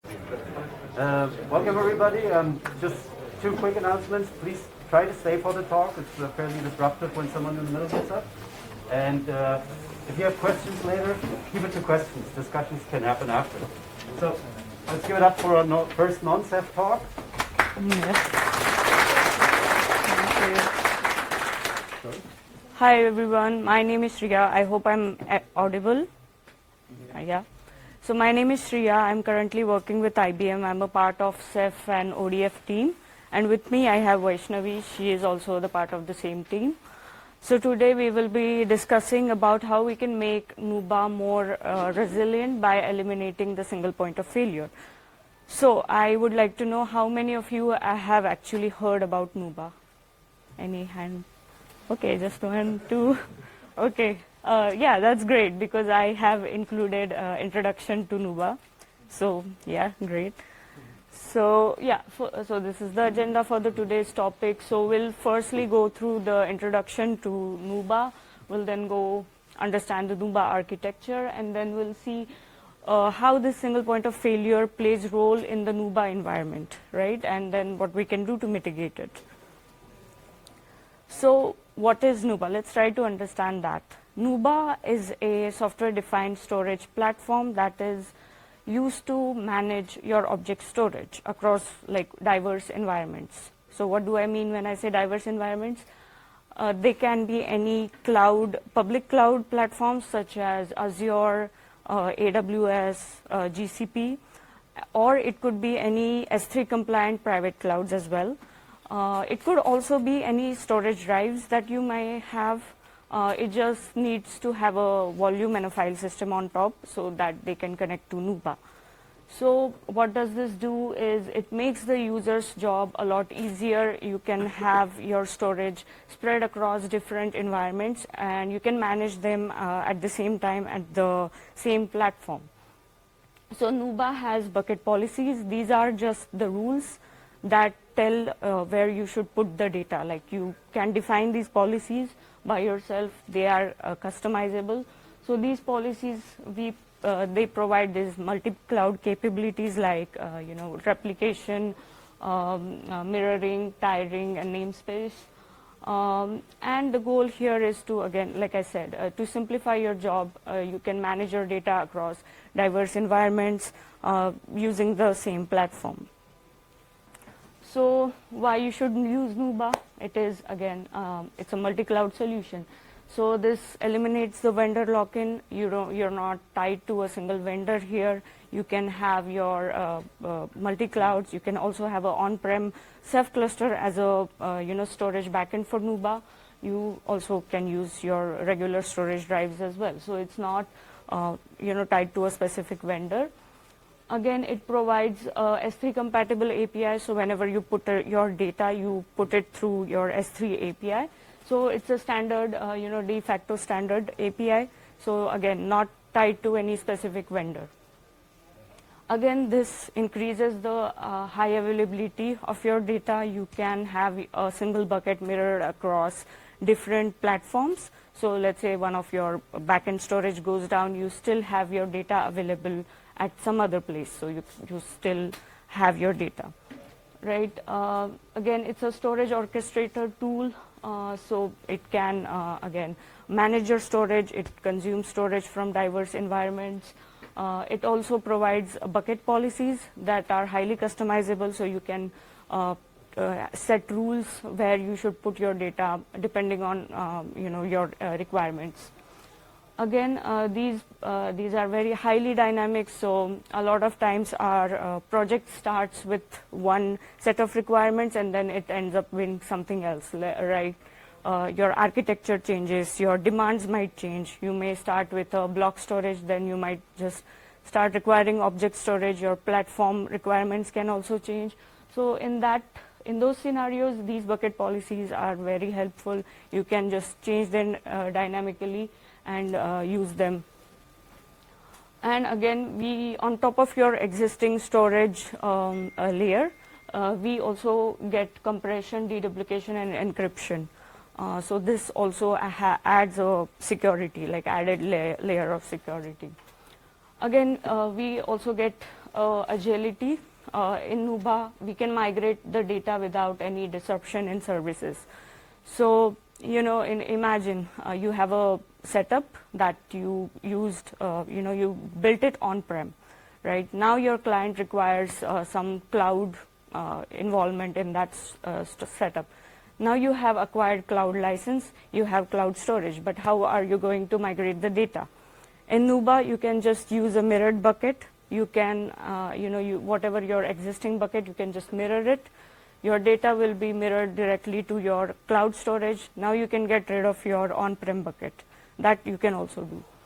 Welcome everybody. Just two quick announcements. Please try to stay for the talk. It's fairly disruptive when someone in the middle gets up. And if you have questions later, keep it to questions. Discussions can happen after. So let's give it up for our first non-CEF talk. Yes. Thank you. Hi everyone, my name is Shriya. I hope I'm audible. Yeah. So my name is Shriya. I'm currently working with IBM. I'm a part of CEF and ODF team. And with me I have Vaishnavi. She is also the part of the same team. So today we will be discussing about how we can make Nuba more resilient by eliminating the single point of failure. So I would like to know how many of you have actually heard about Nuba? Any hand? Okay, just 1, 2. Okay. Yeah, that's great because I have included introduction to Nuba. So yeah, great. So yeah, so this is the agenda for the today's topic. So we'll firstly go through the introduction to Nuba. We'll then go understand the Nuba architecture, and then we'll see how this single point of failure plays role in the Nuba environment, right? And then what we can do to mitigate it. So what is Nuba? Let's try to understand that. Nuba is a software-defined storage platform that is used to manage your object storage across like diverse environments. So what do I mean when I say diverse environments? They can be any cloud, public cloud platforms such as Azure, AWS, GCP, or it could be any S3 compliant private clouds as well. It could also be any storage drives that you may have. It just needs to have a volume and a file system on top so that they can connect to Nuba. So what does this do is it makes the user's job a lot easier. You can have your storage spread across different environments and you can manage them at the same time at the same platform. So Nuba has bucket policies. These are just the rules that tell where you should put the data. Like you can define these policies by yourself. They are customizable. So these policies, they provide these multi-cloud capabilities like replication, mirroring, tiering, and namespace. And the goal here is to, again, like I said, to simplify your job. You can manage your data across diverse environments using the same platform. So why you should use Nuba? It is, again, it's a multi-cloud solution. So this eliminates the vendor lock-in. You're not tied to a single vendor here. You can have your multi-clouds. You can also have an on-prem Ceph cluster as a storage backend for Nuba. You also can use your regular storage drives as well. So it's not tied to a specific vendor. Again, it provides S3 compatible API. So whenever you put your data, you put it through your S3 API. So it's a standard, de facto standard API. So again, not tied to any specific vendor. Again, this increases the high availability of your data. You can have a single bucket mirrored across different platforms. So let's say one of your backend storage goes down, you still have your data available at some other place. So you still have your data, right? Again, it's a storage orchestrator tool. So it can, again, manage your storage. It consumes storage from diverse environments. It also provides bucket policies that are highly customizable. So you can set rules where you should put your data depending on your requirements. Again, these are very highly dynamic. So a lot of times our project starts with one set of requirements and then it ends up with something else, right? Your architecture changes, your demands might change. You may start with a block storage, then you might just start requiring object storage. Your platform requirements can also change. So in those scenarios, these bucket policies are very helpful. You can just change them dynamically and use them. And again, on top of your existing storage layer, we also get compression, deduplication, and encryption. So this also adds a security, like added layer of security. Again, we also get agility. In Nuba, we can migrate the data without any disruption in services. So, imagine you have a setup that you used, you built it on-prem, right? Now your client requires some cloud involvement in that setup. Now you have acquired cloud license, you have cloud storage, but how are you going to migrate the data? In Nuba, you can just use a mirrored bucket. You can, whatever your existing bucket, you can just mirror it. Your data will be mirrored directly to your cloud storage. Now you can get rid of your on-prem bucket. That you can also do.